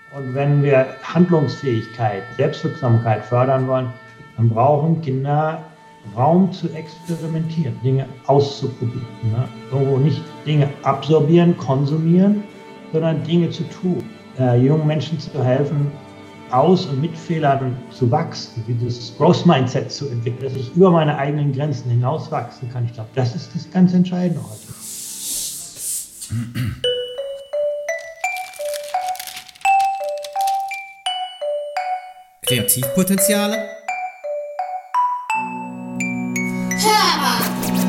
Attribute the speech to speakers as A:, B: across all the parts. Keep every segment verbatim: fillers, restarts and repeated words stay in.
A: Und wenn wir Handlungsfähigkeit, Selbstwirksamkeit fördern wollen, dann brauchen Kinder Raum zu experimentieren, Dinge auszuprobieren. Ne? Irgendwo nicht Dinge absorbieren, konsumieren, sondern Dinge zu tun. Äh, jungen Menschen zu helfen, aus und mit Fehlern zu wachsen, dieses Growth Mindset zu entwickeln, dass ich über meine eigenen Grenzen hinaus wachsen kann. Ich glaube, das ist das ganz Entscheidende heute.
B: Kreativpotenziale? Hörbar!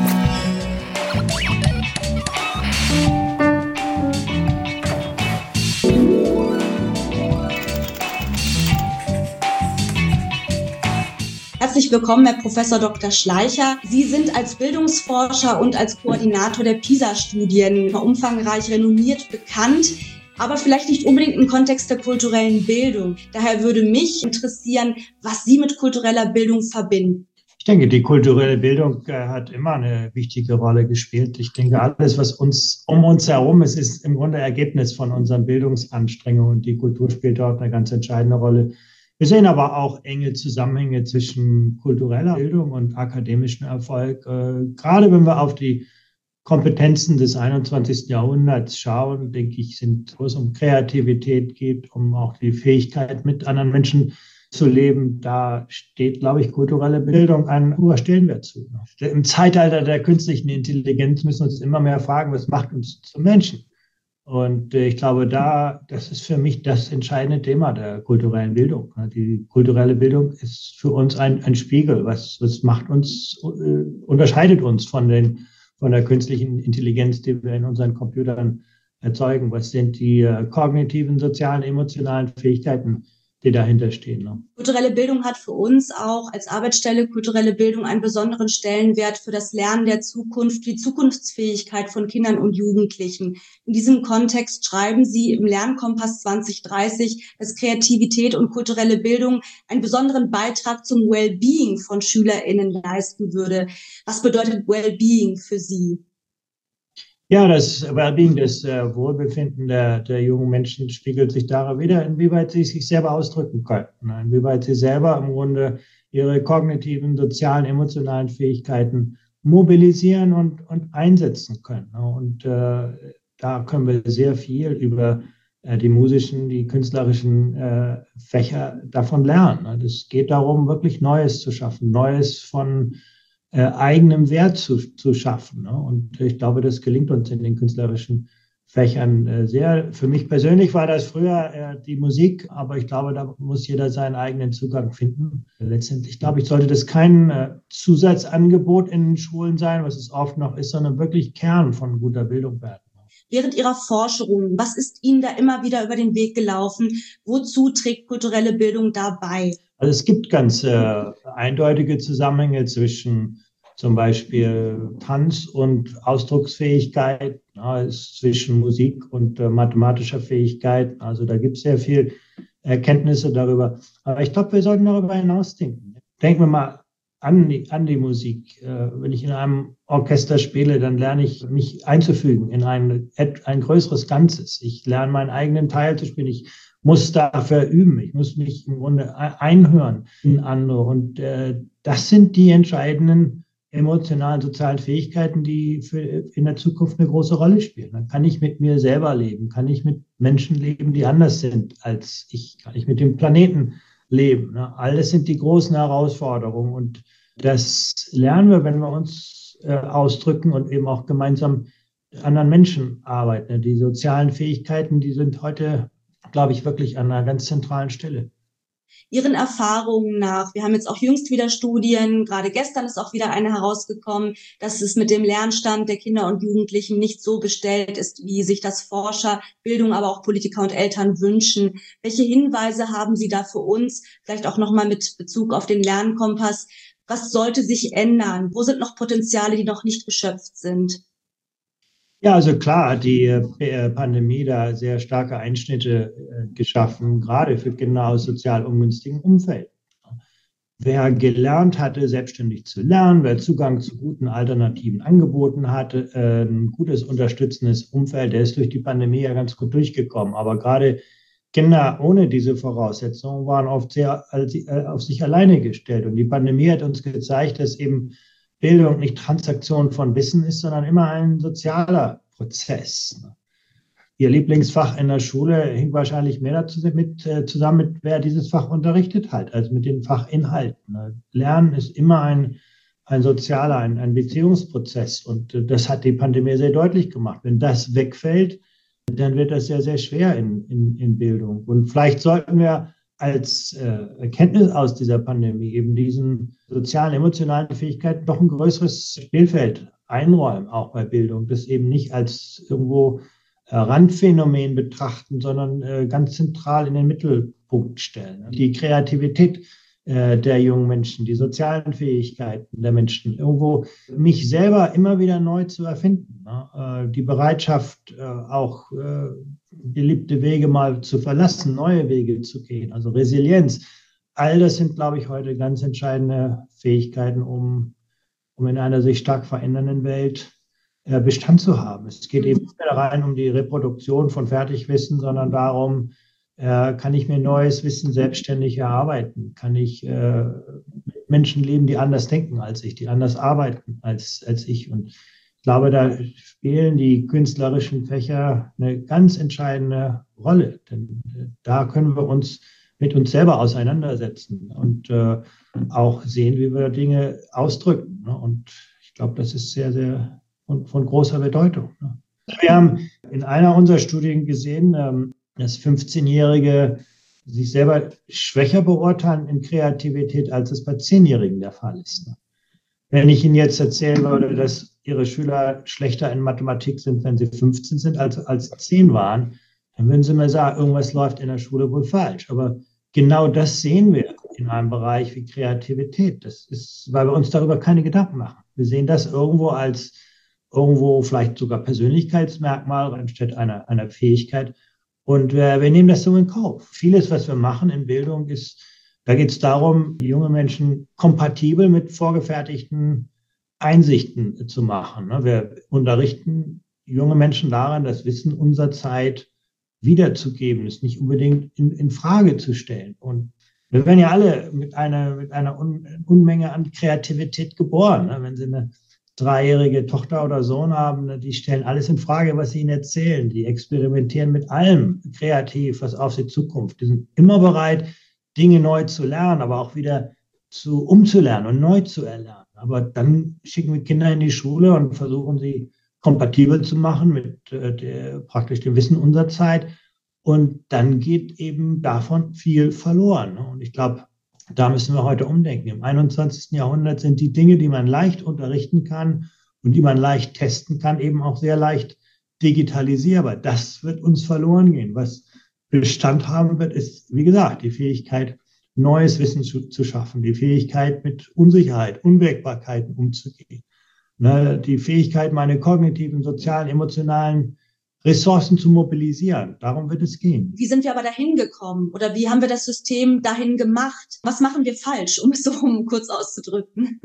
C: Herzlich willkommen, Herr Professor Doktor Schleicher. Sie sind als Bildungsforscher und als Koordinator der PISA-Studien umfangreich renommiert bekannt, aber vielleicht nicht unbedingt im Kontext der kulturellen Bildung. Daher würde mich interessieren, was Sie mit kultureller Bildung verbinden.
A: Ich denke, die kulturelle Bildung äh, hat immer eine wichtige Rolle gespielt. Ich denke, alles, was uns um uns herum ist, ist im Grunde Ergebnis von unseren Bildungsanstrengungen. Und die Kultur spielt dort eine ganz entscheidende Rolle. Wir sehen aber auch enge Zusammenhänge zwischen kultureller Bildung und akademischem Erfolg. Äh, gerade wenn wir auf die Kompetenzen des einundzwanzigsten Jahrhunderts schauen, denke ich, sind, wo es um Kreativität geht, um auch die Fähigkeit, mit anderen Menschen zu leben, da steht, glaube ich, kulturelle Bildung einen hohen Stellenwert zu. Im Zeitalter der künstlichen Intelligenz müssen wir uns immer mehr fragen, was macht uns zum Menschen? Und ich glaube, da, das ist für mich das entscheidende Thema der kulturellen Bildung. Die kulturelle Bildung ist für uns ein, ein Spiegel. Was, was macht uns, äh, unterscheidet uns von den, von der künstlichen Intelligenz, die wir in unseren Computern erzeugen? Was sind die äh, kognitiven, sozialen, emotionalen Fähigkeiten, die dahinter stehen? Ne?
C: Kulturelle Bildung hat für uns auch als Arbeitsstelle kulturelle Bildung einen besonderen Stellenwert für das Lernen der Zukunft, die Zukunftsfähigkeit von Kindern und Jugendlichen. In diesem Kontext schreiben Sie im Lernkompass zwanzig dreißig, dass Kreativität und kulturelle Bildung einen besonderen Beitrag zum Wellbeing von SchülerInnen leisten würde. Was bedeutet Wellbeing für Sie?
A: Ja, das Wellbeing, das äh, Wohlbefinden der, der jungen Menschen spiegelt sich darin wider, inwieweit sie sich selber ausdrücken können, ne? Inwieweit sie selber im Grunde ihre kognitiven, sozialen, emotionalen Fähigkeiten mobilisieren und, und einsetzen können. Ne? Und äh, da können wir sehr viel über äh, die musischen, die künstlerischen äh, Fächer davon lernen. Ne? Das geht darum, wirklich Neues zu schaffen, Neues von Äh, eigenem Wert zu, zu schaffen. Ne? Und ich glaube, das gelingt uns in den künstlerischen Fächern äh, sehr. Für mich persönlich war das früher äh, die Musik, aber ich glaube, da muss jeder seinen eigenen Zugang finden. Letztendlich, glaube ich, sollte das kein äh, Zusatzangebot in den Schulen sein, was es oft noch ist, sondern wirklich Kern von guter Bildung werden.
C: Während Ihrer Forschung, was ist Ihnen da immer wieder über den Weg gelaufen? Wozu trägt kulturelle Bildung dabei?
A: Also es gibt ganz äh, eindeutige Zusammenhänge zwischen zum Beispiel Tanz und Ausdrucksfähigkeit, ja, zwischen Musik und äh, mathematischer Fähigkeit. Also da gibt es sehr viel Erkenntnisse darüber. Aber ich glaube, wir sollten darüber hinausdenken. Denken wir mal an die, an die Musik. Äh, wenn ich in einem Orchester spiele, dann lerne ich, mich einzufügen in ein, ein größeres Ganzes. Ich lerne meinen eigenen Teil zu spielen. Ich muss dafür üben. Ich muss mich im Grunde einhören in andere. Und äh, das sind die entscheidenden emotionalen, sozialen Fähigkeiten, die für in der Zukunft eine große Rolle spielen. Dann kann ich mit mir selber leben, kann ich mit Menschen leben, die anders sind als ich, kann ich mit dem Planeten leben. Ne? Alles sind die großen Herausforderungen. Und das lernen wir, wenn wir uns äh, ausdrücken und eben auch gemeinsam mit anderen Menschen arbeiten. Ne? Die sozialen Fähigkeiten, die sind heute, glaube ich, wirklich an einer ganz zentralen Stelle.
C: Ihren Erfahrungen nach, wir haben jetzt auch jüngst wieder Studien, gerade gestern ist auch wieder eine herausgekommen, dass es mit dem Lernstand der Kinder und Jugendlichen nicht so bestellt ist, wie sich das Forscher, Bildung, aber auch Politiker und Eltern wünschen. Welche Hinweise haben Sie da für uns, vielleicht auch nochmal mit Bezug auf den Lernkompass? Was sollte sich ändern? Wo sind noch Potenziale, die noch nicht geschöpft sind?
A: Ja, also klar hat die äh, Pandemie da sehr starke Einschnitte äh, geschaffen, gerade für Kinder aus sozial ungünstigen Umfelden. Wer gelernt hatte, selbstständig zu lernen, wer Zugang zu guten alternativen Angeboten hatte, äh, ein gutes unterstützendes Umfeld, der ist durch die Pandemie ja ganz gut durchgekommen. Aber gerade Kinder ohne diese Voraussetzungen waren oft sehr äh, auf sich alleine gestellt. Und die Pandemie hat uns gezeigt, dass eben Bildung nicht Transaktion von Wissen ist, sondern immer ein sozialer Prozess. Ihr Lieblingsfach in der Schule hing wahrscheinlich mehr dazu mit, äh, zusammen mit, wer dieses Fach unterrichtet hat, als mit den Fachinhalten. Lernen ist immer ein, ein sozialer, ein, ein Beziehungsprozess. Und äh, das hat die Pandemie sehr deutlich gemacht. Wenn das wegfällt, dann wird das sehr, sehr schwer in, in, in Bildung. Und vielleicht sollten wir als äh, Erkenntnis aus dieser Pandemie eben diesen sozialen, emotionalen Fähigkeiten noch ein größeres Spielfeld einräumen, auch bei Bildung. Das eben nicht als irgendwo äh, Randphänomen betrachten, sondern äh, ganz zentral in den Mittelpunkt stellen. Die Kreativität der jungen Menschen, die sozialen Fähigkeiten der Menschen, irgendwo mich selber immer wieder neu zu erfinden. Die Bereitschaft, auch beliebte Wege mal zu verlassen, neue Wege zu gehen, also Resilienz. All das sind, glaube ich, heute ganz entscheidende Fähigkeiten, um, um in einer sich stark verändernden Welt Bestand zu haben. Es geht eben nicht mehr rein um die Reproduktion von Fertigwissen, sondern darum, Äh, kann ich mir neues Wissen selbstständig erarbeiten? Kann ich äh, mit Menschen leben, die anders denken als ich, die anders arbeiten als, als ich? Und ich glaube, da spielen die künstlerischen Fächer eine ganz entscheidende Rolle. Denn äh, da können wir uns mit uns selber auseinandersetzen und äh, auch sehen, wie wir Dinge ausdrücken. Ne? Und ich glaube, das ist sehr, sehr von, von großer Bedeutung. Ne? Wir haben in einer unserer Studien gesehen, ähm, dass fünfzehnjährige sich selber schwächer beurteilen in Kreativität, als es bei zehnjährigen der Fall ist. Wenn ich Ihnen jetzt erzählen würde, dass Ihre Schüler schlechter in Mathematik sind, wenn sie fünfzehn sind, als, als zehn waren, dann würden Sie mir sagen, irgendwas läuft in der Schule wohl falsch. Aber genau das sehen wir in einem Bereich wie Kreativität. Das ist, weil wir uns darüber keine Gedanken machen. Wir sehen das irgendwo als irgendwo vielleicht sogar Persönlichkeitsmerkmal anstatt einer, einer Fähigkeit. Und wir, wir nehmen das so in Kauf. Vieles, was wir machen in Bildung, ist, da geht es darum, junge Menschen kompatibel mit vorgefertigten Einsichten zu machen. Wir unterrichten junge Menschen daran, das Wissen unserer Zeit wiederzugeben, es nicht unbedingt in, in Frage zu stellen. Und wir werden ja alle mit einer, mit einer Unmenge an Kreativität geboren. Wenn Sie eine dreijährige Tochter oder Sohn haben, die stellen alles in Frage, was sie ihnen erzählen. Die experimentieren mit allem kreativ, was auf sie zukommt. Die sind immer bereit, Dinge neu zu lernen, aber auch wieder zu umzulernen und neu zu erlernen. Aber dann schicken wir Kinder in die Schule und versuchen sie kompatibel zu machen mit äh, der, praktisch dem Wissen unserer Zeit. Und dann geht eben davon viel verloren. Und ich glaube, da müssen wir heute umdenken. Im einundzwanzigsten Jahrhundert sind die Dinge, die man leicht unterrichten kann und die man leicht testen kann, eben auch sehr leicht digitalisierbar. Das wird uns verloren gehen. Was Bestand haben wird, ist, wie gesagt, die Fähigkeit, neues Wissen zu, zu schaffen, die Fähigkeit, mit Unsicherheit, Unwägbarkeiten umzugehen, ne, die Fähigkeit, meine kognitiven, sozialen, emotionalen Ressourcen zu mobilisieren. Darum wird es gehen.
C: Wie sind wir aber dahin gekommen? Oder wie haben wir das System dahin gemacht? Was machen wir falsch, um es so kurz auszudrücken?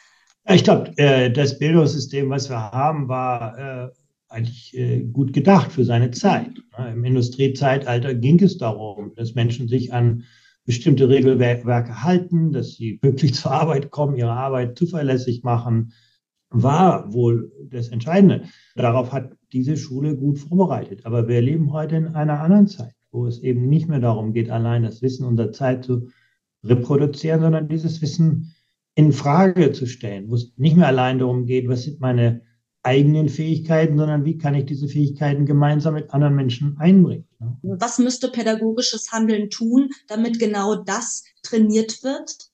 A: Ich glaube, das Bildungssystem, was wir haben, war eigentlich gut gedacht für seine Zeit. Im Industriezeitalter ging es darum, dass Menschen sich an bestimmte Regelwerke halten, dass sie pünktlich zur Arbeit kommen, ihre Arbeit zuverlässig machen, war wohl das Entscheidende. Darauf hat diese Schule gut vorbereitet. Aber wir leben heute in einer anderen Zeit, wo es eben nicht mehr darum geht, allein das Wissen unserer Zeit zu reproduzieren, sondern dieses Wissen in Frage zu stellen, wo es nicht mehr allein darum geht, was sind meine eigenen Fähigkeiten, sondern wie kann ich diese Fähigkeiten gemeinsam mit anderen Menschen einbringen.
C: Was müsste pädagogisches Handeln tun, damit genau das trainiert wird?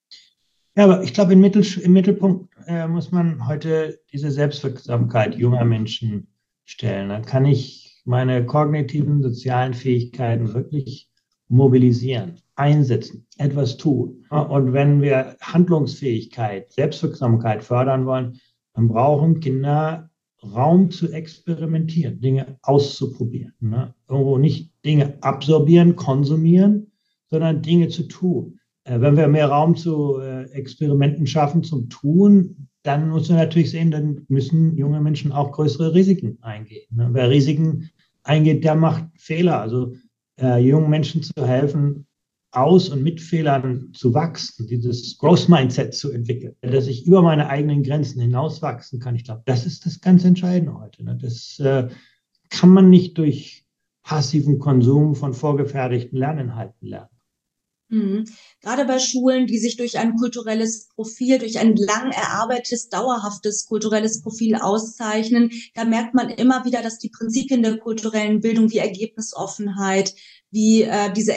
A: Ja, aber ich glaube, im, Mittel, im Mittelpunkt äh, muss man heute diese Selbstwirksamkeit junger Menschen stellen. Dann kann ich meine kognitiven, sozialen Fähigkeiten wirklich mobilisieren, einsetzen, etwas tun. Und wenn wir Handlungsfähigkeit, Selbstwirksamkeit fördern wollen, dann brauchen Kinder Raum zu experimentieren, Dinge auszuprobieren. Ne? Irgendwo nicht Dinge absorbieren, konsumieren, sondern Dinge zu tun. Wenn wir mehr Raum zu äh, Experimenten schaffen, zum Tun, dann muss man natürlich sehen, dann müssen junge Menschen auch größere Risiken eingehen. Ne? Wer Risiken eingeht, der macht Fehler. Also äh, jungen Menschen zu helfen, aus und mit Fehlern zu wachsen, dieses Growth Mindset zu entwickeln, dass ich über meine eigenen Grenzen hinaus wachsen kann. Ich glaube, das ist das ganz Entscheidende heute. Ne? Das äh, kann man nicht durch passiven Konsum von vorgefertigten Lerninhalten lernen.
C: Mhm. Gerade bei Schulen, die sich durch ein kulturelles Profil, durch ein lang erarbeitetes, dauerhaftes kulturelles Profil auszeichnen, da merkt man immer wieder, dass die Prinzipien der kulturellen Bildung wie Ergebnisoffenheit, wie äh, diese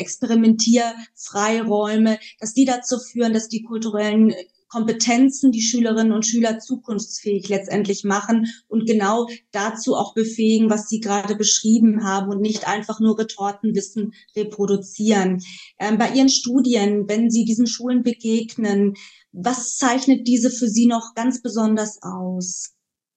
C: Experimentierfreiräume, dass die dazu führen, dass die kulturellen Kompetenzen die Schülerinnen und Schüler zukunftsfähig letztendlich machen und genau dazu auch befähigen, was Sie gerade beschrieben haben und nicht einfach nur Retortenwissen reproduzieren. Ähm, bei Ihren Studien, wenn Sie diesen Schulen begegnen, was zeichnet diese für Sie noch ganz besonders aus?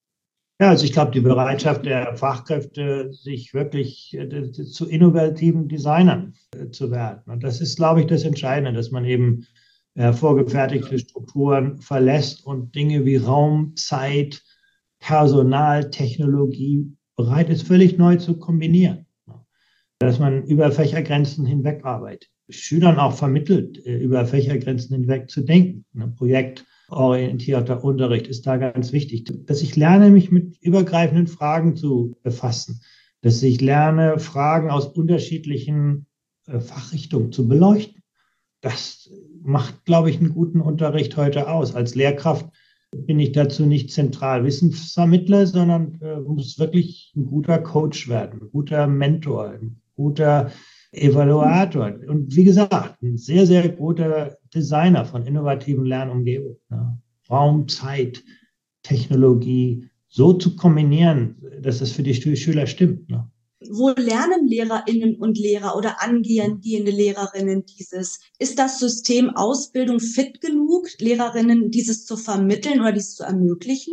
A: Ja, also ich glaube, die Bereitschaft der Fachkräfte, sich wirklich äh, zu innovativen Designern äh, zu werden. Und das ist, glaube ich, das Entscheidende, dass man eben äh, vorgefertigte Strukturen verlässt und Dinge wie Raum, Zeit, Personal, Technologie bereit ist, völlig neu zu kombinieren. Dass man über Fächergrenzen hinweg arbeitet. Schülern auch vermittelt, äh, über Fächergrenzen hinweg zu denken. Ein projektorientierter Unterricht ist da ganz wichtig. Dass ich lerne, mich mit übergreifenden Fragen zu befassen. Dass ich lerne, Fragen aus unterschiedlichen äh, Fachrichtungen zu beleuchten. Das macht, glaube ich, einen guten Unterricht heute aus. Als Lehrkraft bin ich dazu nicht zentral Wissensvermittler, sondern äh, muss wirklich ein guter Coach werden, ein guter Mentor, ein guter Evaluator und wie gesagt, ein sehr, sehr guter Designer von innovativen Lernumgebungen. Ja. Raum, Zeit, Technologie so zu kombinieren, dass es für die Schüler stimmt. Ne?
C: Wo lernen LehrerInnen und Lehrer oder angehende Lehrerinnen dieses? Ist das System Ausbildung fit genug, Lehrerinnen dieses zu vermitteln oder dies zu ermöglichen?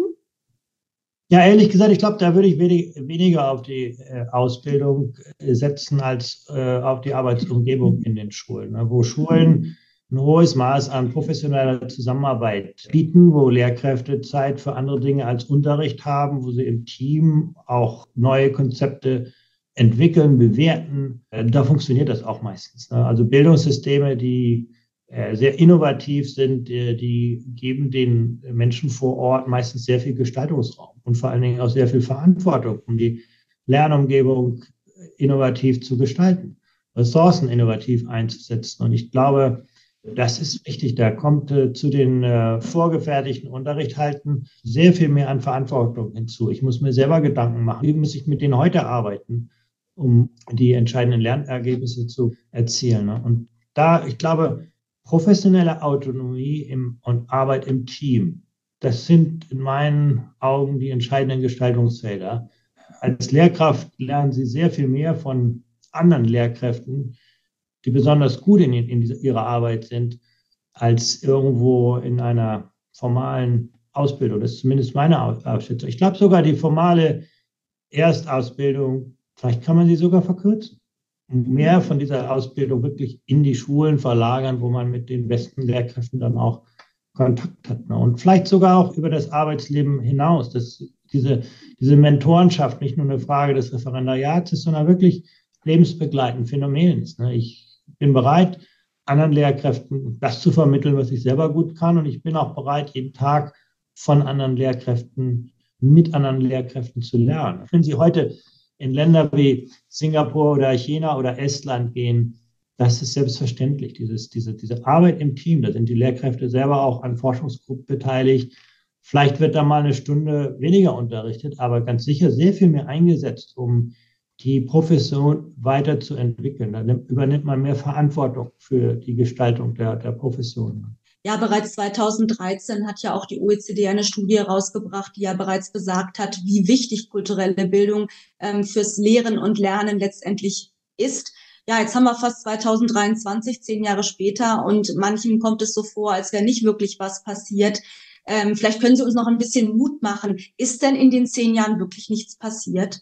A: Ja, ehrlich gesagt, ich glaube, da würde ich wenig, weniger auf die äh, Ausbildung äh, setzen als äh, auf die Arbeitsumgebung in den Schulen, ne? Wo Schulen ein hohes Maß an professioneller Zusammenarbeit bieten, wo Lehrkräfte Zeit für andere Dinge als Unterricht haben, wo sie im Team auch neue Konzepte entwickeln, bewerten. Äh, da funktioniert das auch meistens. Ne? Also Bildungssysteme, die sehr innovativ sind, die geben den Menschen vor Ort meistens sehr viel Gestaltungsraum und vor allen Dingen auch sehr viel Verantwortung, um die Lernumgebung innovativ zu gestalten, Ressourcen innovativ einzusetzen. Und ich glaube, das ist wichtig. Da kommt äh, zu den äh, vorgefertigten Unterrichthalten sehr viel mehr an Verantwortung hinzu. Ich muss mir selber Gedanken machen, wie muss ich mit denen heute arbeiten, um die entscheidenden Lernergebnisse zu erzielen. Ne? Und da, ich glaube, professionelle Autonomie im, und Arbeit im Team, das sind in meinen Augen die entscheidenden Gestaltungsfelder. Als Lehrkraft lernen Sie sehr viel mehr von anderen Lehrkräften, die besonders gut in, in ihrer Arbeit sind, als irgendwo in einer formalen Ausbildung. Das ist zumindest meine Ausschätzung. Ich glaube sogar die formale Erstausbildung, vielleicht kann man sie sogar verkürzen. Mehr von dieser Ausbildung wirklich in die Schulen verlagern, wo man mit den besten Lehrkräften dann auch Kontakt hat. Ne? Und vielleicht sogar auch über das Arbeitsleben hinaus, dass diese, diese Mentorenschaft nicht nur eine Frage des Referendariats ist, sondern wirklich lebensbegleitend Phänomen ist. Ne? Ich bin bereit, anderen Lehrkräften das zu vermitteln, was ich selber gut kann. Und ich bin auch bereit, jeden Tag von anderen Lehrkräften, mit anderen Lehrkräften zu lernen. Wenn Sie heute in Länder wie Singapur oder China oder Estland gehen, das ist selbstverständlich. Dieses, diese, diese Arbeit im Team, da sind die Lehrkräfte selber auch an Forschungsgruppen beteiligt. Vielleicht wird da mal eine Stunde weniger unterrichtet, aber ganz sicher sehr viel mehr eingesetzt, um die Profession weiterzuentwickeln. Da übernimmt man mehr Verantwortung für die Gestaltung der, der Profession.
C: Ja, bereits zweitausenddreizehn hat ja auch die O E C D eine Studie herausgebracht, die ja bereits besagt hat, wie wichtig kulturelle Bildung ähm, fürs Lehren und Lernen letztendlich ist. Ja, jetzt haben wir fast zweitausenddreiundzwanzig, zehn Jahre später, und manchen kommt es so vor, als wäre nicht wirklich was passiert. Ähm, vielleicht können Sie uns noch ein bisschen Mut machen. Ist denn in den zehn Jahren wirklich nichts passiert?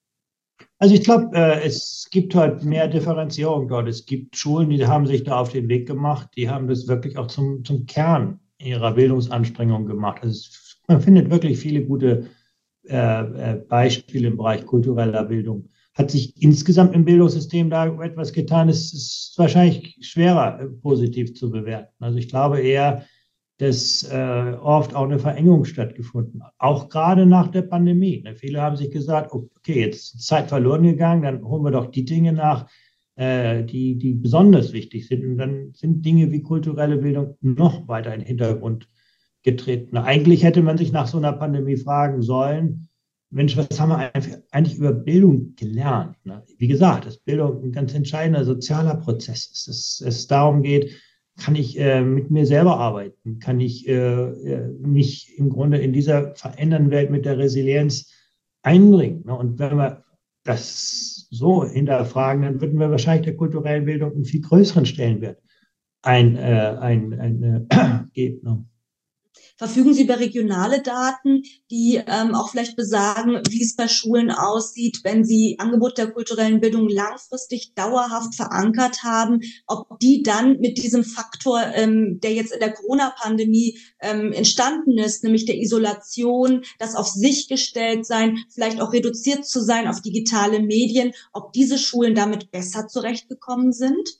A: Also ich glaube, äh, es gibt halt mehr Differenzierung dort. Es gibt Schulen, die haben sich da auf den Weg gemacht, die haben das wirklich auch zum, zum Kern ihrer Bildungsanstrengungen gemacht. Also es, man findet wirklich viele gute äh, Beispiele im Bereich kultureller Bildung. hat sich insgesamt im Bildungssystem da etwas getan? Es ist wahrscheinlich schwerer positiv zu bewerten. Also ich glaube eher, dass äh, oft auch eine Verengung stattgefunden hat. Auch gerade nach der Pandemie. Ne? Viele haben sich gesagt, okay, jetzt ist Zeit verloren gegangen, dann holen wir doch die Dinge nach, äh, die, die besonders wichtig sind. Und dann sind Dinge wie kulturelle Bildung noch weiter in den Hintergrund getreten. Eigentlich hätte man sich nach so einer Pandemie fragen sollen, Mensch, was haben wir eigentlich über Bildung gelernt? Ne? Wie gesagt, dass Bildung ein ganz entscheidender sozialer Prozess ist, dass es darum geht, kann ich äh, mit mir selber arbeiten? Kann ich äh, mich im Grunde in dieser verändernden Welt mit der Resilienz einbringen? Ne? Und wenn wir das so hinterfragen, dann würden wir wahrscheinlich der kulturellen Bildung einen viel größeren Stellenwert ein, äh, ein, ein, äh, geben. Ne?
C: Verfügen Sie über regionale Daten, die ähm, auch vielleicht besagen, wie es bei Schulen aussieht, wenn sie Angebot der kulturellen Bildung langfristig dauerhaft verankert haben, ob die dann mit diesem Faktor, ähm, der jetzt in der Corona-Pandemie ähm, entstanden ist, nämlich der Isolation, das auf sich gestellt sein, vielleicht auch reduziert zu sein auf digitale Medien, ob diese Schulen damit besser zurechtgekommen sind?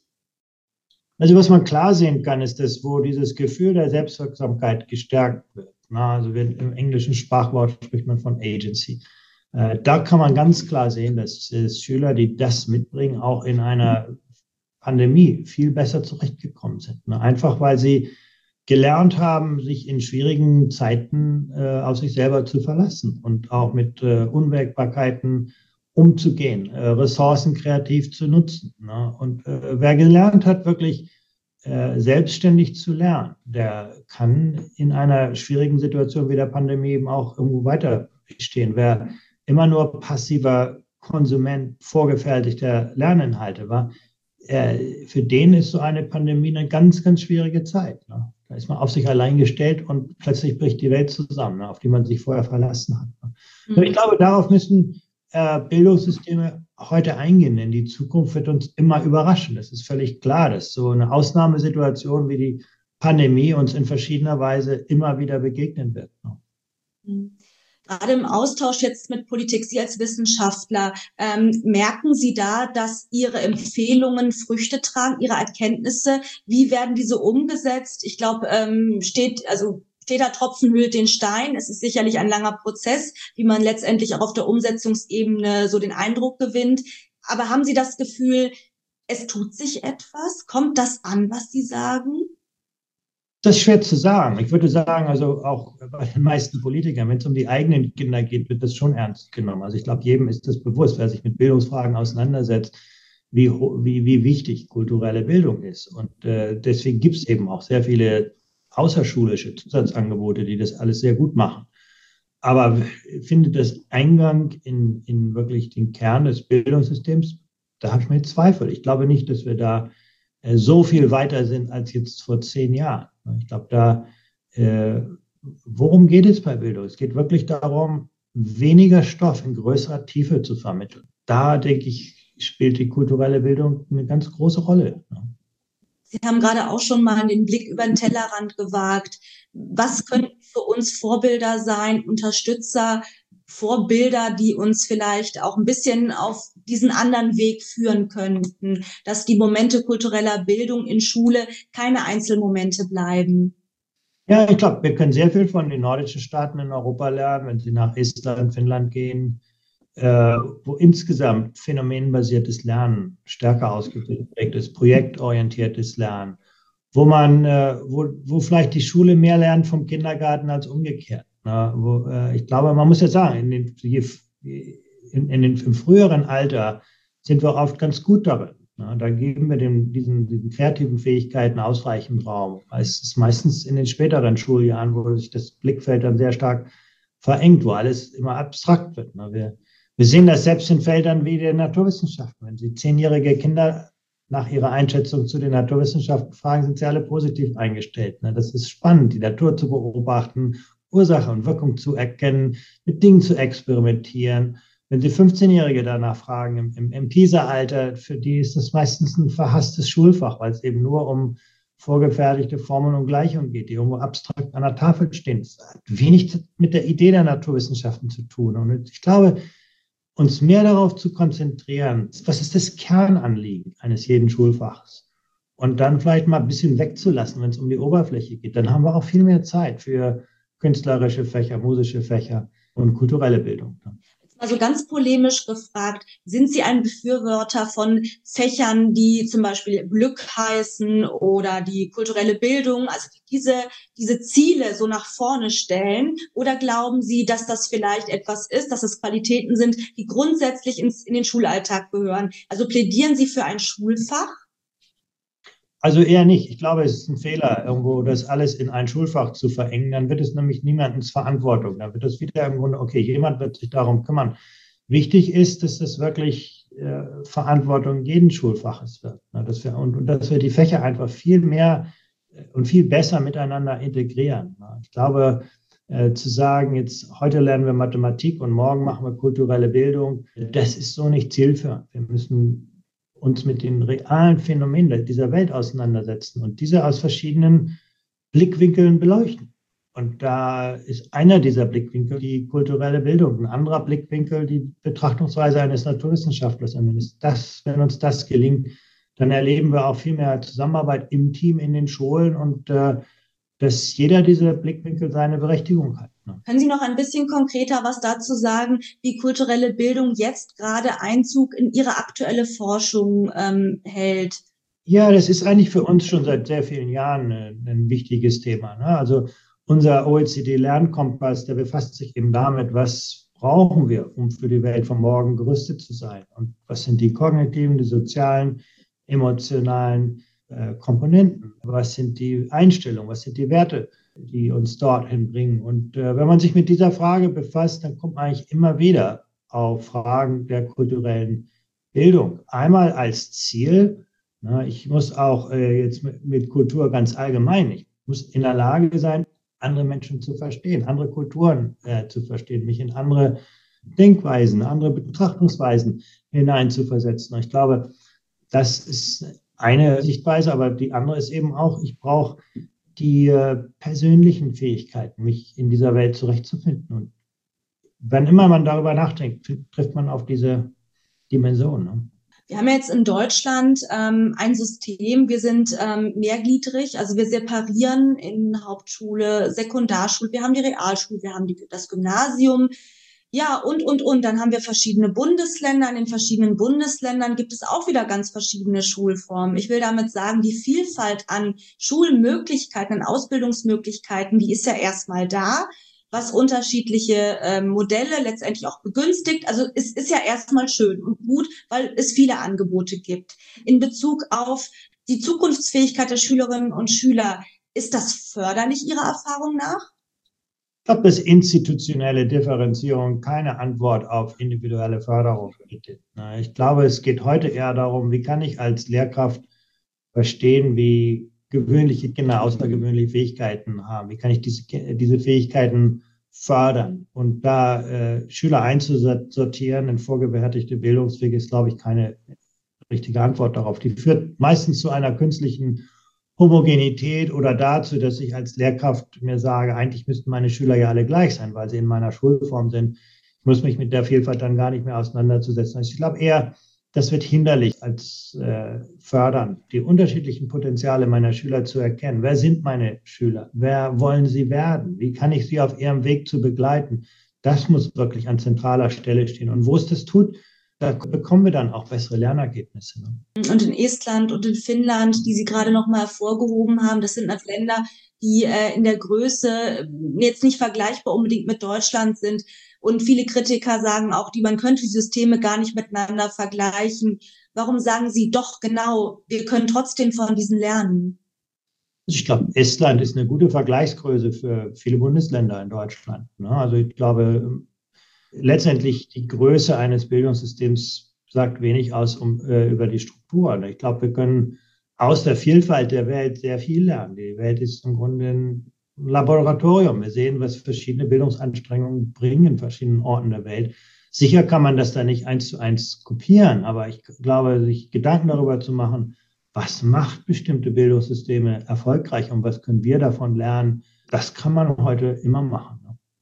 A: Also was man klar sehen kann, ist das, wo dieses Gefühl der Selbstwirksamkeit gestärkt wird. Na, also wird, im englischen Sprachwort spricht man von Agency. Äh, da kann man ganz klar sehen, dass, dass Schüler, die das mitbringen, auch in einer Pandemie viel besser zurechtgekommen sind. Ne? Einfach weil sie gelernt haben, sich in schwierigen Zeiten äh, auf sich selber zu verlassen und auch mit äh, Unwägbarkeiten umzugehen, äh, Ressourcen kreativ zu nutzen. Ne? Und äh, wer gelernt hat, wirklich äh, selbstständig zu lernen, der kann in einer schwierigen Situation wie der Pandemie eben auch irgendwo weiter bestehen. Wer immer nur passiver Konsument vorgefertigter Lerninhalte war, äh, für den ist so eine Pandemie eine ganz, ganz schwierige Zeit. Ne? Da ist man auf sich allein gestellt und plötzlich bricht die Welt zusammen, ne? Auf die man sich vorher verlassen hat. Ne? Mhm. Ich glaube, darauf müssen Bildungssysteme heute eingehen, denn die Zukunft wird uns immer überraschen. Das ist völlig klar, dass so eine Ausnahmesituation wie die Pandemie uns in verschiedener Weise immer wieder begegnen wird.
C: Gerade im Austausch jetzt mit Politik, Sie als Wissenschaftler, ähm, merken Sie da, dass Ihre Empfehlungen Früchte tragen, Ihre Erkenntnisse? Wie werden diese umgesetzt? Ich glaube, ähm, steht, also steter Tropfen höhlt den Stein. Es ist sicherlich ein langer Prozess, wie man letztendlich auch auf der Umsetzungsebene so den Eindruck gewinnt. Aber haben Sie das Gefühl, es tut sich etwas? Kommt das an, was Sie sagen?
A: Das ist schwer zu sagen. Ich würde sagen, also auch bei den meisten Politikern, wenn es um die eigenen Kinder geht, wird das schon ernst genommen. Also ich glaube, jedem ist das bewusst, wer sich mit Bildungsfragen auseinandersetzt, wie, wie, wie wichtig kulturelle Bildung ist. Und äh, deswegen gibt es eben auch sehr viele außerschulische Zusatzangebote, die das alles sehr gut machen. Aber findet das Eingang in, in wirklich den Kern des Bildungssystems? Da habe ich mir Zweifel. Ich glaube nicht, dass wir da äh, so viel weiter sind als jetzt vor zehn Jahren. Ich glaube, da, äh, worum geht es bei Bildung? Es geht wirklich darum, weniger Stoff in größerer Tiefe zu vermitteln. Da, denke ich, spielt die kulturelle Bildung eine ganz große Rolle.
C: Sie haben gerade auch schon mal den Blick über den Tellerrand gewagt. Was könnten für uns Vorbilder sein, Unterstützer, Vorbilder, die uns vielleicht auch ein bisschen auf diesen anderen Weg führen könnten, dass die Momente kultureller Bildung in Schule keine Einzelmomente bleiben?
A: Ja, ich glaube, wir können sehr viel von den nordischen Staaten in Europa lernen, wenn Sie nach Estland, Finnland gehen, Äh, wo insgesamt phänomenbasiertes Lernen stärker ausgeprägt ist, projektorientiertes Lernen, wo man, äh, wo, wo vielleicht die Schule mehr lernt vom Kindergarten als umgekehrt. Ne? Wo, äh, ich glaube, man muss ja sagen, in den, in, in den, im früheren Alter sind wir oft ganz gut darin. Ne? Da geben wir den, diesen, diesen kreativen Fähigkeiten ausreichend Raum. Es ist meistens in den späteren Schuljahren, wo sich das Blickfeld dann sehr stark verengt, wo alles immer abstrakt wird. Ne? Wir, Wir sehen das selbst in Feldern wie den Naturwissenschaften. Wenn Sie zehnjährige Kinder nach ihrer Einschätzung zu den Naturwissenschaften fragen, sind sie alle positiv eingestellt. Das ist spannend, die Natur zu beobachten, Ursache und Wirkung zu erkennen, mit Dingen zu experimentieren. Wenn Sie fünfzehnjährige danach fragen, im, im, im PISA-Alter, für die ist das meistens ein verhasstes Schulfach, weil es eben nur um vorgefertigte Formeln und Gleichungen geht, die irgendwo abstrakt an der Tafel stehen. Das hat wenig mit der Idee der Naturwissenschaften zu tun. Und ich glaube, uns mehr darauf zu konzentrieren, was ist das Kernanliegen eines jeden Schulfachs? Und dann vielleicht mal ein bisschen wegzulassen, wenn es um die Oberfläche geht. Dann haben wir auch viel mehr Zeit für künstlerische Fächer, musische Fächer und kulturelle Bildung.
C: Also ganz polemisch gefragt, sind Sie ein Befürworter von Fächern, die zum Beispiel Glück heißen oder die kulturelle Bildung, also diese, diese Ziele so nach vorne stellen? Oder glauben Sie, dass das vielleicht etwas ist, dass es Qualitäten sind, die grundsätzlich ins, in den Schulalltag gehören? Also plädieren Sie für ein Schulfach?
A: Also eher nicht. Ich glaube, es ist ein Fehler, irgendwo das alles in ein Schulfach zu verengen. Dann wird es nämlich niemandens Verantwortung. Dann wird es wieder im Grunde, okay, jemand wird sich darum kümmern. Wichtig ist, dass das wirklich äh, Verantwortung jeden Schulfaches wird. Ne? Dass wir, und, und dass wir die Fächer einfach viel mehr und viel besser miteinander integrieren. Ne? Ich glaube, äh, zu sagen, jetzt heute lernen wir Mathematik und morgen machen wir kulturelle Bildung, das ist so nicht zielführend. Wir müssen uns mit den realen Phänomenen dieser Welt auseinandersetzen und diese aus verschiedenen Blickwinkeln beleuchten. Und da ist einer dieser Blickwinkel die kulturelle Bildung, ein anderer Blickwinkel die Betrachtungsweise eines Naturwissenschaftlers. Das, wenn uns das gelingt, dann erleben wir auch viel mehr Zusammenarbeit im Team, in den Schulen und äh, dass jeder dieser Blickwinkel seine Berechtigung hat.
C: Können Sie noch ein bisschen konkreter was dazu sagen, wie kulturelle Bildung jetzt gerade Einzug in Ihre aktuelle Forschung ähm, hält?
A: Ja, das ist eigentlich für uns schon seit sehr vielen Jahren ein, ein wichtiges Thema. Ne? Also unser O E C D-Lernkompass, der befasst sich eben damit, was brauchen wir, um für die Welt von morgen gerüstet zu sein? Und was sind die kognitiven, die sozialen, emotionalen äh, Komponenten? Was sind die Einstellungen? Was sind die Werte, die uns dorthin bringen? Und äh, wenn man sich mit dieser Frage befasst, dann kommt man eigentlich immer wieder auf Fragen der kulturellen Bildung. Einmal als Ziel, na, ich muss auch äh, jetzt mit, mit Kultur ganz allgemein, ich muss in der Lage sein, andere Menschen zu verstehen, andere Kulturen äh, zu verstehen, mich in andere Denkweisen, andere Betrachtungsweisen hineinzuversetzen. Ich glaube, das ist eine Sichtweise, aber die andere ist eben auch, ich brauche die äh, persönlichen Fähigkeiten, mich in dieser Welt zurechtzufinden. Und wann immer man darüber nachdenkt, trifft man auf diese Dimension. Ne?
C: Wir haben jetzt in Deutschland ähm, ein System, wir sind ähm, mehrgliedrig, also wir separieren in Hauptschule, Sekundarschule, wir haben die Realschule, wir haben die, das Gymnasium, ja und, und, und. Dann haben wir verschiedene Bundesländer, in den verschiedenen Bundesländern gibt es auch wieder ganz verschiedene Schulformen. Ich will damit sagen, die Vielfalt an Schulmöglichkeiten, an Ausbildungsmöglichkeiten, die ist ja erstmal da, was unterschiedliche äh, Modelle letztendlich auch begünstigt. Also es ist ja erstmal schön und gut, weil es viele Angebote gibt. In Bezug auf die Zukunftsfähigkeit der Schülerinnen und Schüler, ist das förderlich Ihrer Erfahrung nach?
A: Ich glaube, dass institutionelle Differenzierung keine Antwort auf individuelle Förderung bietet. Ich glaube, es geht heute eher darum, wie kann ich als Lehrkraft verstehen, wie gewöhnliche Kinder außergewöhnliche Fähigkeiten haben. Wie kann ich diese, diese Fähigkeiten fördern? Und da äh, Schüler einzusortieren in vorgefertigte Bildungswege ist, glaube ich, keine richtige Antwort darauf. Die führt meistens zu einer künstlichen Homogenität oder dazu, dass ich als Lehrkraft mir sage, eigentlich müssten meine Schüler ja alle gleich sein, weil sie in meiner Schulform sind. Ich muss mich mit der Vielfalt dann gar nicht mehr auseinanderzusetzen. Also ich glaube eher, das wird hinderlich als äh, fördern, die unterschiedlichen Potenziale meiner Schüler zu erkennen. Wer sind meine Schüler? Wer wollen sie werden? Wie kann ich sie auf ihrem Weg zu begleiten? Das muss wirklich an zentraler Stelle stehen. Und wo es das tut, da bekommen wir dann auch bessere Lernergebnisse. Ne?
C: Und in Estland und in Finnland, die Sie gerade noch mal hervorgehoben haben, das sind Länder, die äh, in der Größe jetzt nicht vergleichbar unbedingt mit Deutschland sind. Und viele Kritiker sagen auch, die, man könnte die Systeme gar nicht miteinander vergleichen. Warum sagen Sie doch genau, wir können trotzdem von diesen lernen?
A: Ich glaube, Estland ist eine gute Vergleichsgröße für viele Bundesländer in Deutschland. Ne? Also ich glaube, letztendlich die Größe eines Bildungssystems sagt wenig aus um, äh, über die Struktur. Ich glaube, wir können aus der Vielfalt der Welt sehr viel lernen. Die Welt ist im Grunde ein Laboratorium. Wir sehen, was verschiedene Bildungsanstrengungen bringen in verschiedenen Orten der Welt. Sicher kann man das da nicht eins zu eins kopieren, aber ich glaube, sich Gedanken darüber zu machen, was macht bestimmte Bildungssysteme erfolgreich und was können wir davon lernen, das kann man heute immer machen.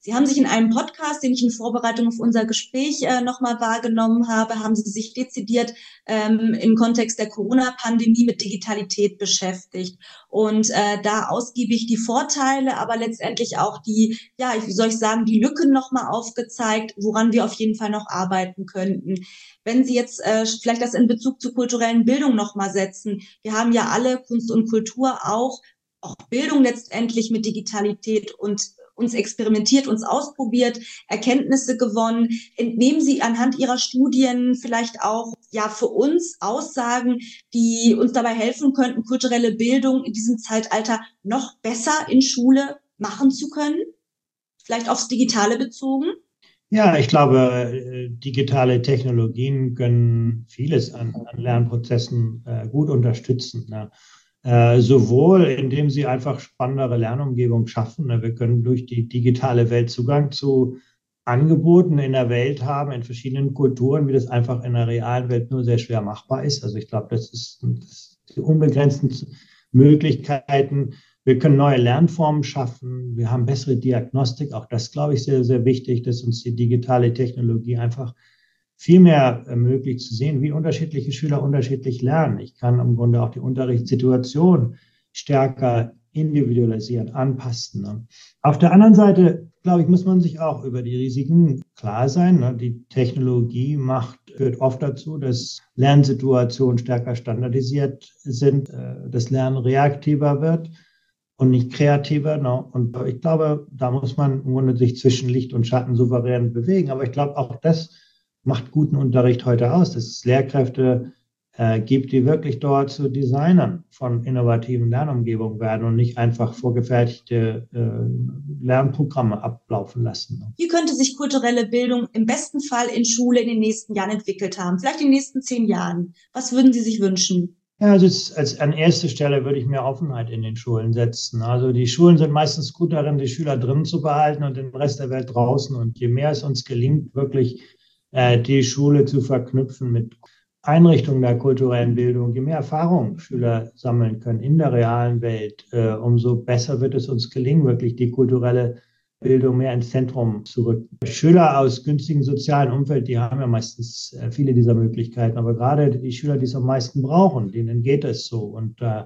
C: Sie haben sich in einem Podcast, den ich in Vorbereitung auf unser Gespräch äh, nochmal wahrgenommen habe, haben Sie sich dezidiert ähm, im Kontext der Corona-Pandemie mit Digitalität beschäftigt und äh, da ausgiebig die Vorteile, aber letztendlich auch die, ja, wie soll ich sagen, die Lücken nochmal aufgezeigt, woran wir auf jeden Fall noch arbeiten könnten. Wenn Sie jetzt äh, vielleicht das in Bezug zur kulturellen Bildung nochmal setzen, wir haben ja alle Kunst und Kultur auch, auch Bildung letztendlich mit Digitalität und uns experimentiert, uns ausprobiert, Erkenntnisse gewonnen. Entnehmen Sie anhand Ihrer Studien vielleicht auch ja für uns Aussagen, die uns dabei helfen könnten, kulturelle Bildung in diesem Zeitalter noch besser in Schule machen zu können? Vielleicht aufs Digitale bezogen?
A: Ja, ich glaube, äh, digitale Technologien können vieles an, an Lernprozessen äh, gut unterstützen. Ne? Äh, sowohl indem sie einfach spannendere Lernumgebung schaffen. Ne? Wir können durch die digitale Welt Zugang zu Angeboten in der Welt haben, in verschiedenen Kulturen, wie das einfach in der realen Welt nur sehr schwer machbar ist. Also ich glaube, das ist, das ist die unbegrenzten Möglichkeiten. Wir können neue Lernformen schaffen. Wir haben bessere Diagnostik. Auch das, glaube ich, sehr, sehr wichtig, dass uns die digitale Technologie einfach viel mehr ermöglicht zu sehen, wie unterschiedliche Schüler unterschiedlich lernen. Ich kann im Grunde auch die Unterrichtssituation stärker individualisieren, anpassen. Ne? Auf der anderen Seite, glaube ich, muss man sich auch über die Risiken klar sein. Ne? Die Technologie macht, führt oft dazu, dass Lernsituationen stärker standardisiert sind, äh, das Lernen reaktiver wird und nicht kreativer. Ne? Und ich glaube, da muss man im Grunde sich zwischen Licht und Schatten souverän bewegen. Aber ich glaube, auch das macht guten Unterricht heute aus, dass es Lehrkräfte äh, gibt, die wirklich dort zu Designern von innovativen Lernumgebungen werden und nicht einfach vorgefertigte äh, Lernprogramme ablaufen lassen.
C: Wie könnte sich kulturelle Bildung im besten Fall in Schule in den nächsten Jahren entwickelt haben? Vielleicht in den nächsten zehn Jahren. Was würden Sie sich wünschen?
A: Ja, also als, als an erster Stelle würde ich mehr Offenheit in den Schulen setzen. Also die Schulen sind meistens gut darin, die Schüler drin zu behalten und den Rest der Welt draußen. Und je mehr es uns gelingt, wirklich die Schule zu verknüpfen mit Einrichtungen der kulturellen Bildung, je mehr Erfahrung Schüler sammeln können in der realen Welt, äh, umso besser wird es uns gelingen, wirklich die kulturelle Bildung mehr ins Zentrum zu rücken. Schüler aus günstigen sozialen Umfeld, die haben ja meistens äh, viele dieser Möglichkeiten, aber gerade die Schüler, die es am meisten brauchen, denen geht es so. Und äh,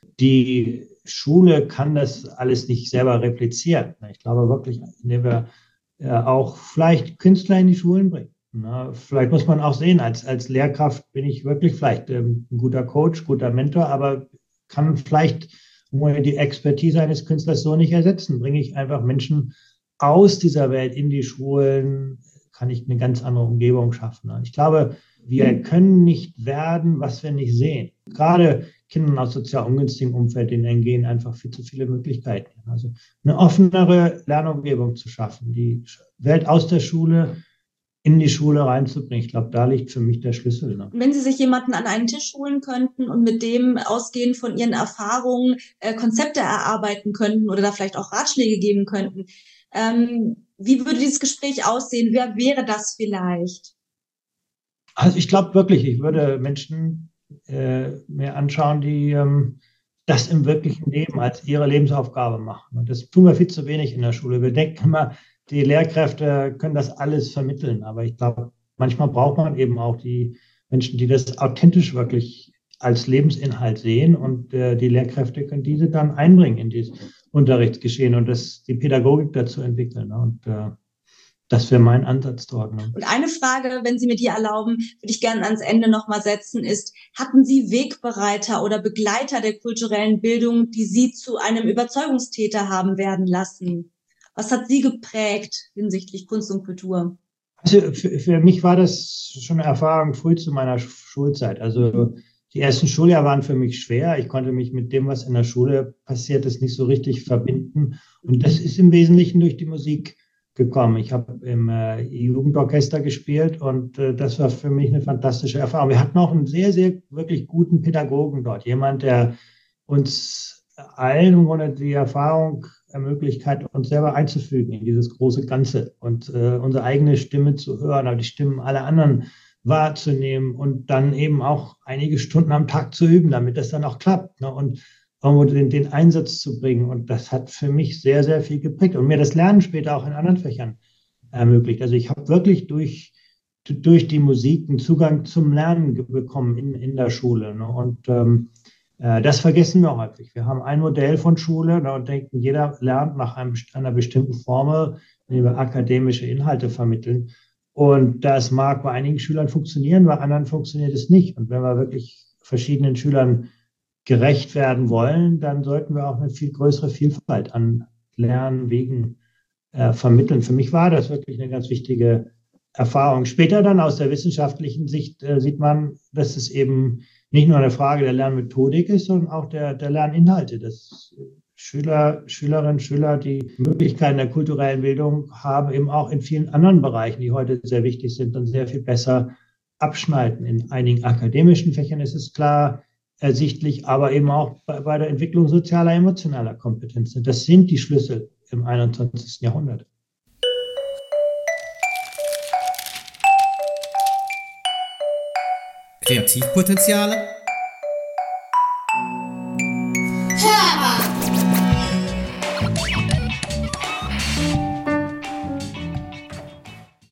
A: die Schule kann das alles nicht selber replizieren. Ich glaube wirklich, indem wir äh, auch vielleicht Künstler in die Schulen bringen. Na, vielleicht muss man auch sehen, als, als Lehrkraft bin ich wirklich vielleicht ähm, ein guter Coach, guter Mentor, aber kann vielleicht die Expertise eines Künstlers so nicht ersetzen. Bringe ich einfach Menschen aus dieser Welt in die Schulen, kann ich eine ganz andere Umgebung schaffen. Ich glaube, wir können nicht werden, was wir nicht sehen. Gerade Kindern aus sozial ungünstigen Umfeld, denen entgehen einfach viel zu viele Möglichkeiten. Also eine offenere Lernumgebung zu schaffen, die Welt aus der Schule in die Schule reinzubringen. Ich glaube, da liegt für mich der Schlüssel. Ne?
C: Wenn Sie sich jemanden an einen Tisch holen könnten und mit dem ausgehend von Ihren Erfahrungen äh, Konzepte erarbeiten könnten oder da vielleicht auch Ratschläge geben könnten, ähm, wie würde dieses Gespräch aussehen? Wer wäre das vielleicht?
A: Also ich glaube wirklich, ich würde Menschen äh, mir anschauen, die ähm, das im wirklichen Leben als ihre Lebensaufgabe machen. Und das tun wir viel zu wenig in der Schule. Wir denken immer, die Lehrkräfte können das alles vermitteln, aber ich glaube, manchmal braucht man eben auch die Menschen, die das authentisch wirklich als Lebensinhalt sehen und äh, die Lehrkräfte können diese dann einbringen in dieses Unterrichtsgeschehen und das, die Pädagogik dazu entwickeln. Ne? Und äh, das wäre mein Ansatz dort. Ne?
C: Und eine Frage, wenn Sie mir die erlauben, würde ich gerne ans Ende nochmal setzen, ist, hatten Sie Wegbereiter oder Begleiter der kulturellen Bildung, die Sie zu einem Überzeugungstäter haben werden lassen? Was hat Sie geprägt hinsichtlich Kunst und Kultur?
A: Also für, für mich war das schon eine Erfahrung früh zu meiner Schulzeit. Also die ersten Schuljahre waren für mich schwer. Ich konnte mich mit dem, was in der Schule passiert ist, nicht so richtig verbinden. Und das ist im Wesentlichen durch die Musik gekommen. Ich habe im äh, Jugendorchester gespielt und äh, das war für mich eine fantastische Erfahrung. Wir hatten auch einen sehr, sehr wirklich guten Pädagogen dort. Jemand, der uns allen im Grunde die Erfahrung ermöglicht hat, uns selber einzufügen in dieses große Ganze und äh, unsere eigene Stimme zu hören, aber die Stimmen aller anderen wahrzunehmen und dann eben auch einige Stunden am Tag zu üben, damit das dann auch klappt. Ne? Und irgendwo den, den Einsatz zu bringen. Und das hat für mich sehr, sehr viel geprägt und mir das Lernen später auch in anderen Fächern ermöglicht. Also ich habe wirklich durch, durch die Musik einen Zugang zum Lernen bekommen in, in der Schule. Ne? Und ähm, äh, das vergessen wir häufig. Wir haben ein Modell von Schule, ne, und denken, jeder lernt nach einem, einer bestimmten Formel, wenn wir akademische Inhalte vermitteln. Und das mag bei einigen Schülern funktionieren, bei anderen funktioniert es nicht. Und wenn wir wirklich verschiedenen Schülern gerecht werden wollen, dann sollten wir auch eine viel größere Vielfalt an Lernwegen äh, vermitteln. Für mich war das wirklich eine ganz wichtige Erfahrung. Später dann aus der wissenschaftlichen Sicht äh, sieht man, dass es eben nicht nur eine Frage der Lernmethodik ist, sondern auch der, der Lerninhalte. Dass Schüler, Schülerinnen, Schüler die Möglichkeiten der kulturellen Bildung haben, eben auch in vielen anderen Bereichen, die heute sehr wichtig sind, und sehr viel besser abschneiden. In einigen akademischen Fächern ist es klar ersichtlich, aber eben auch bei, bei der Entwicklung sozialer, emotionaler Kompetenzen. Das sind die Schlüssel im einundzwanzigsten Jahrhundert.
B: Kreativpotenziale